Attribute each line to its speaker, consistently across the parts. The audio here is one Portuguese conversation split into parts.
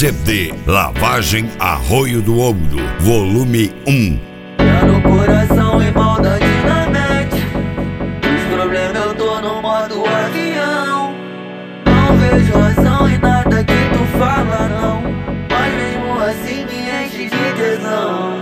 Speaker 1: CD Lavagem Arroio do Ouro, volume 1.
Speaker 2: Tá no coração e maldade na mente. Os problemas eu tô no modo avião. Não vejo razão em nada que tu fala não, mas mesmo assim me enche de tesão.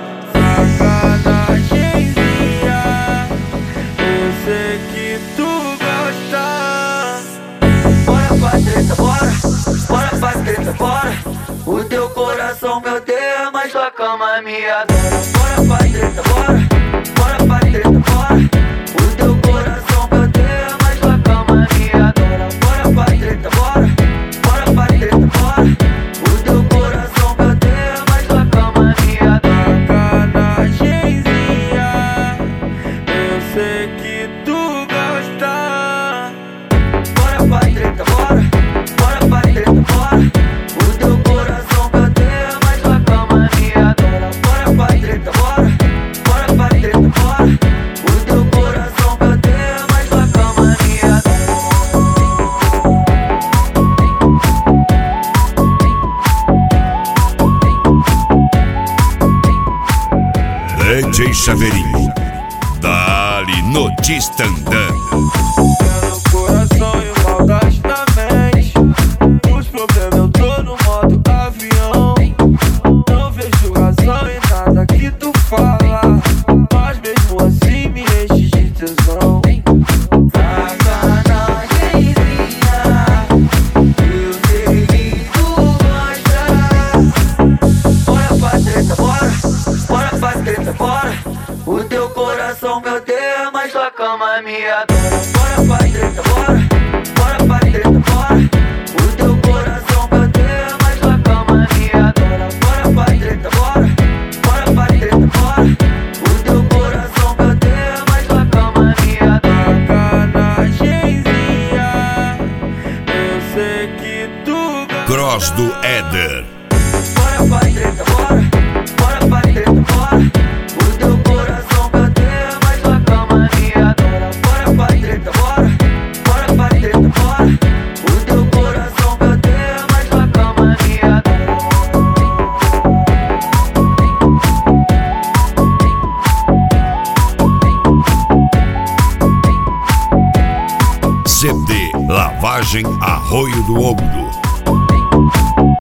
Speaker 3: Sacanagemzinha, eu sei que tu gosta.
Speaker 2: Bora pra treta, bora pra treta, bora. O teu coração me odeia, mas tua cama me adora. Bora pra treta, bora pra treta, bora. O teu coração me odeia, mas tua cama me adora. Bora pra treta, bora pra treta, bora. O teu coração me odeia, mas tua cama me adora.
Speaker 3: Sacanagemzinha, eu sei que tu gosta.
Speaker 2: Bora pra treta, bora pra treta, bora. O teu coração me odeia, mas tua cama me adora. Bora pra treta, bora pra treta, bora. O teu coração me odeia, mas tua cama me adora.
Speaker 1: DJ Chaveirinho, dali no Distandando.
Speaker 3: Pelo coração e maldade na mente. Os problemas eu tô no modo avião. Não vejo razão em nada que tu fala, mas mesmo assim me enche de tesão.
Speaker 2: Sacanagemzinha, eu sei que tu gosta. Bora pra treta, bora pra treta, bora. O teu coração me odeia, mas tua cama me adora. Bora pra treta, bora pra treta, bora. O teu coração me odeia, mas tua cama me adora. Bora pra treta, bora pra treta, bora. O teu coração me odeia, mas tua cama me adora.
Speaker 3: Sacanagemzinha, eu sei que tu gosta.
Speaker 1: Cross do Éder.
Speaker 2: Bora pra treta, bora pra treta, bora. O teu coração me odeia, mas tua cama me adora. Bora pra treta, bora pra treta, bora. O teu coração me odeia, mas tua cama me adora.
Speaker 1: CD Lavagem Arroio do Ouro,